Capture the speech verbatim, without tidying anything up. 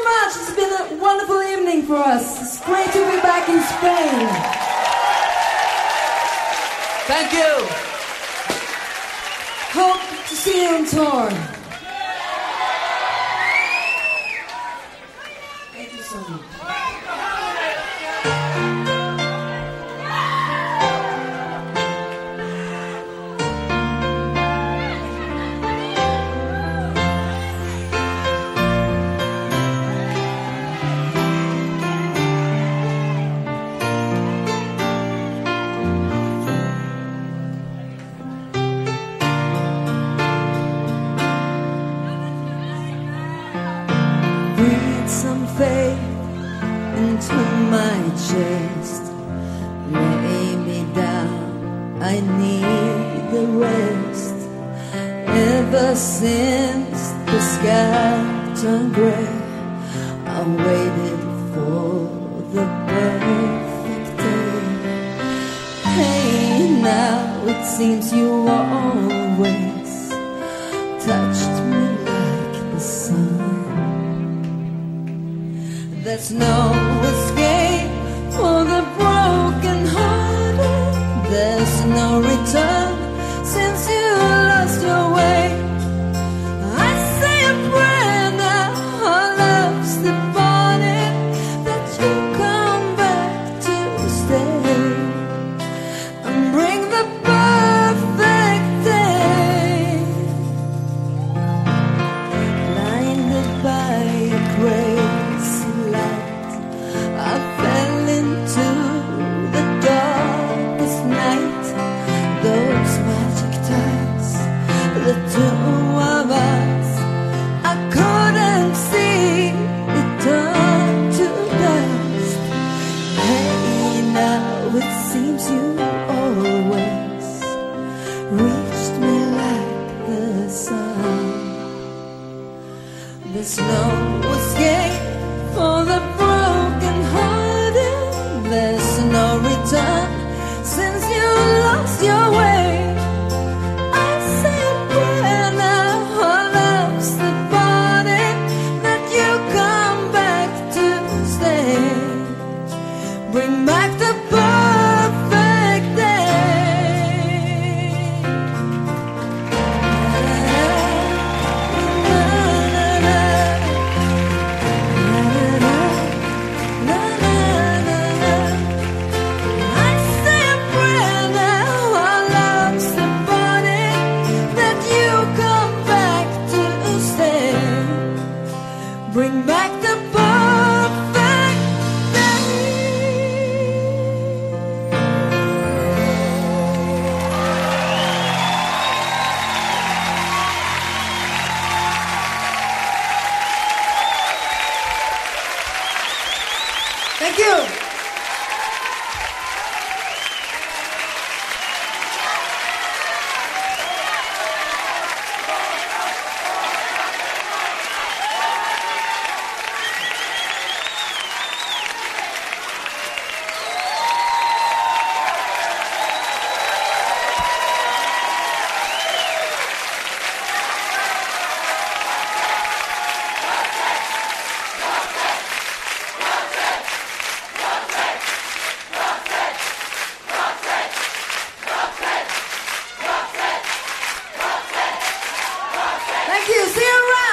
much. It's been a wonderful evening for us. It's great to be back in Spain. Thank you. Hope to see you on tour. Thank you so much. Breathe some faith into my chest. Lay me down, I need the rest. Ever since the sky turned gray, I waited for the perfect day. Hey, now it seems you always touched me like the sun. There's no escape for the broken hearted. There's no return since you lost your way. I say a prayer now, our love's departed, that you come back to stay and bring the perfect day. Blinded by a crazy light, I fell into the darkest night. Those magic times, the two of us, I couldn't see it turn to dust. Hey, now it seems you always reached me like the sun. There's no escape for the broken hearted. There's no return since you lost your way. I say a prayer now, our love's departed, that you come back to stay. Bring back the perfect day. I say a prayer now, our love's departed, that you come back to stay. Bring back the perfect day. Thank you. Thank you. See you around.